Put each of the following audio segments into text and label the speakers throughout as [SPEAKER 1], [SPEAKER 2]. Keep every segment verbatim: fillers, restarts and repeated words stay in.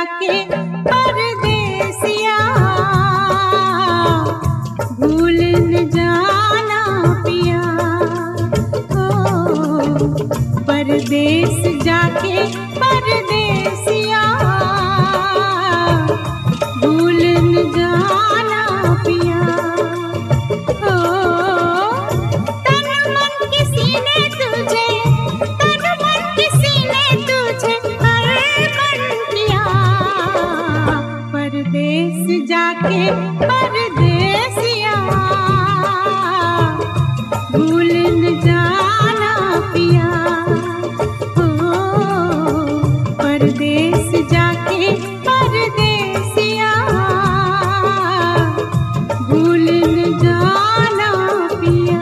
[SPEAKER 1] जाके परदेसिया, भूल न जाना पिया। ओ परदेस जाके परदेसिया, भूल न जाना पिया। ओ तन मन किसी ने तुझे, तन मन किसी ने तुझे अर्पण किया। परदेस जाके परदेसिया, भूल न जाना पिया। ओ परदेस जाके परदेसिया, भूल न जाना पिया।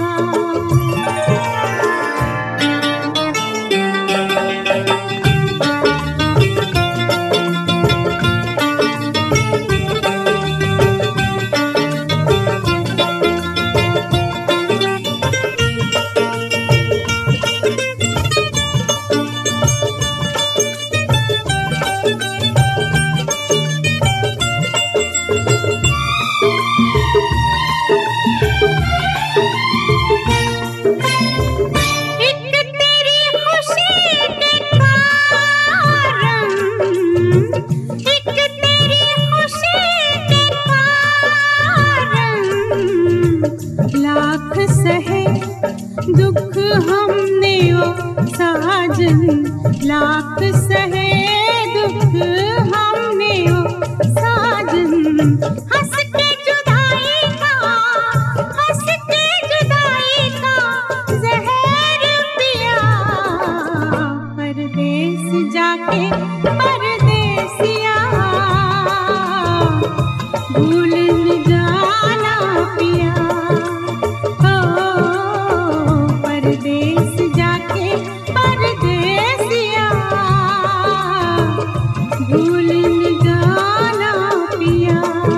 [SPEAKER 1] लाख सहे दुख हमने ओ साजन, लाख सहे दुख हमने ओ साजन। हंस के जुदाई का, हंस के जुदाई का जहर पिया। परदेस जाके परदेसिया, भूल न जाना पिया। परदेस जाके परदेसिया, भूल न जाना पिया।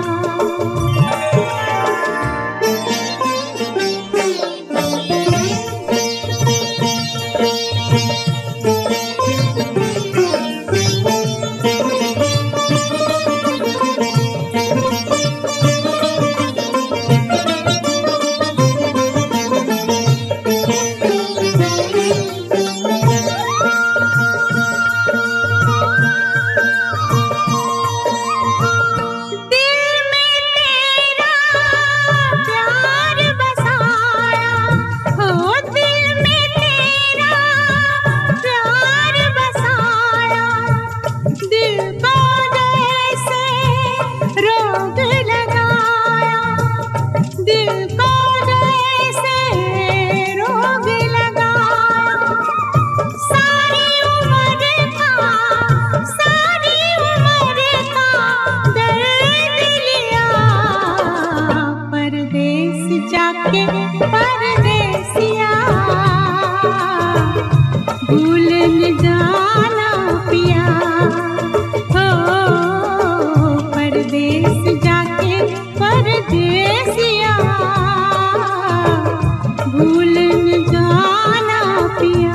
[SPEAKER 1] जाके परदेसिया, भूल न जाना पिया। हो परदेस जाके परदेसिया, भूल न जाना पिया।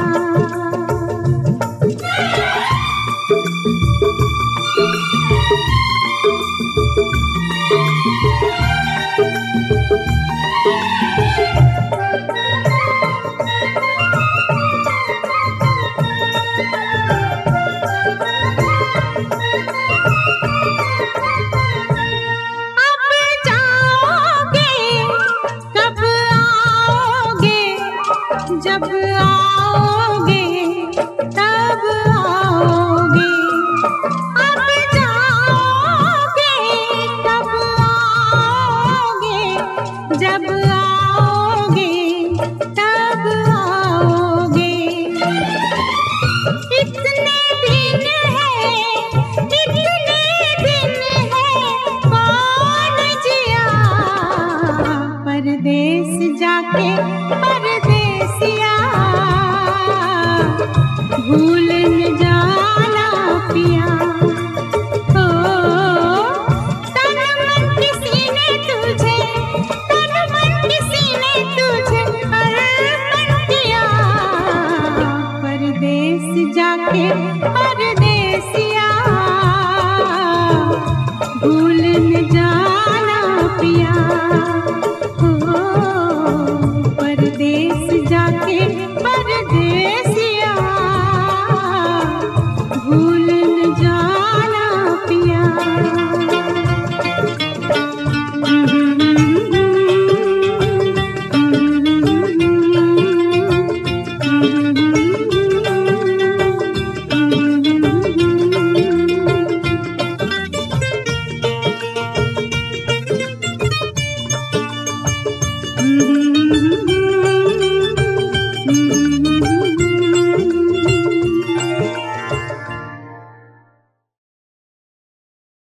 [SPEAKER 1] जब आओगे तब आओगे, अब जाओगे तब आओगे। जब आओगे तब आओगे। इतने दिन है, इतने दिन है कौन जिया। परदेस जाके परदेसिया, भूल न जाना पिया। ओ तन मन किसी ने तुझे, तन मन किसी ने तुझे अर्पण किया। परदेस जाके परदेसिया,